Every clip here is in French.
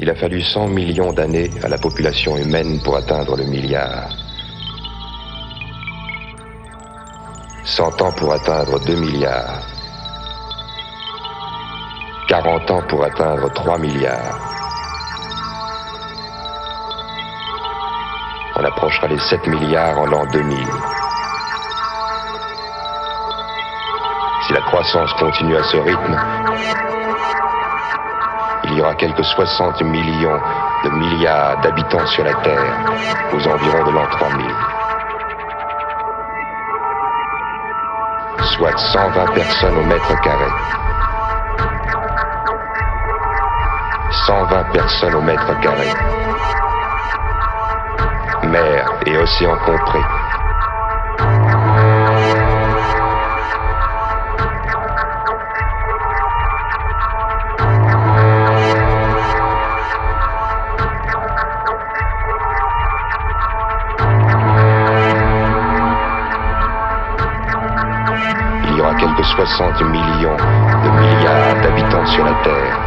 Il a fallu 100 millions d'années à la population humaine pour atteindre le milliard. 100 ans pour atteindre 2 milliards. 40 ans pour atteindre 3 milliards. On approchera les 7 milliards en l'an 2000. Si la croissance continue à ce rythme, il y aura quelques 60 millions de milliards d'habitants sur la Terre aux environs de l'an 3000. Soit 120 personnes au mètre carré. 120 personnes au mètre carré. Mer et océan compris. Il y aura quelques 60 millions de milliards d'habitants sur la Terre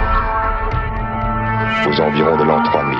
aux environs de l'an 3000.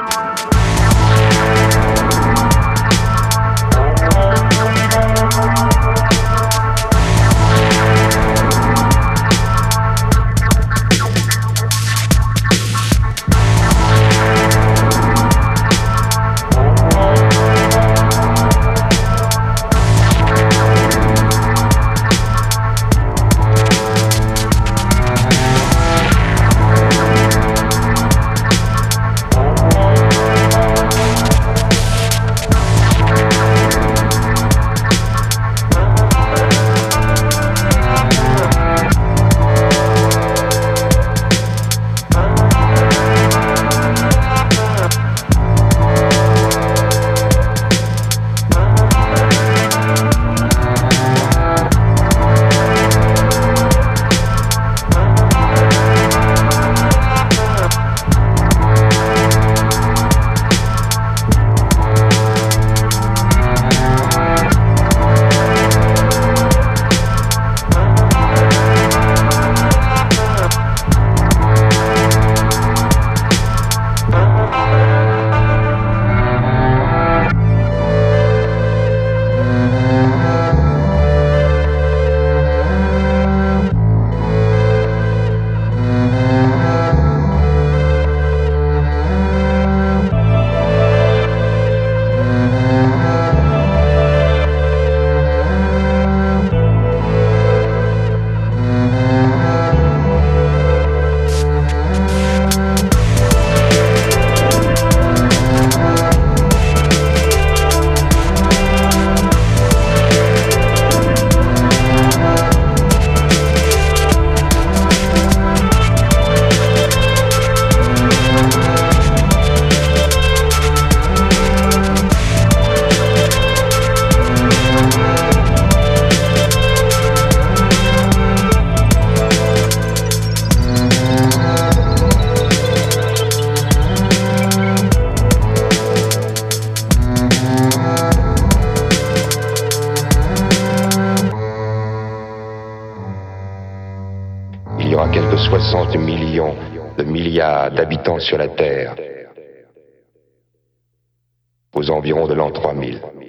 Il y aura quelques 60 millions de milliards d'habitants sur la Terre aux environs de l'an 3000.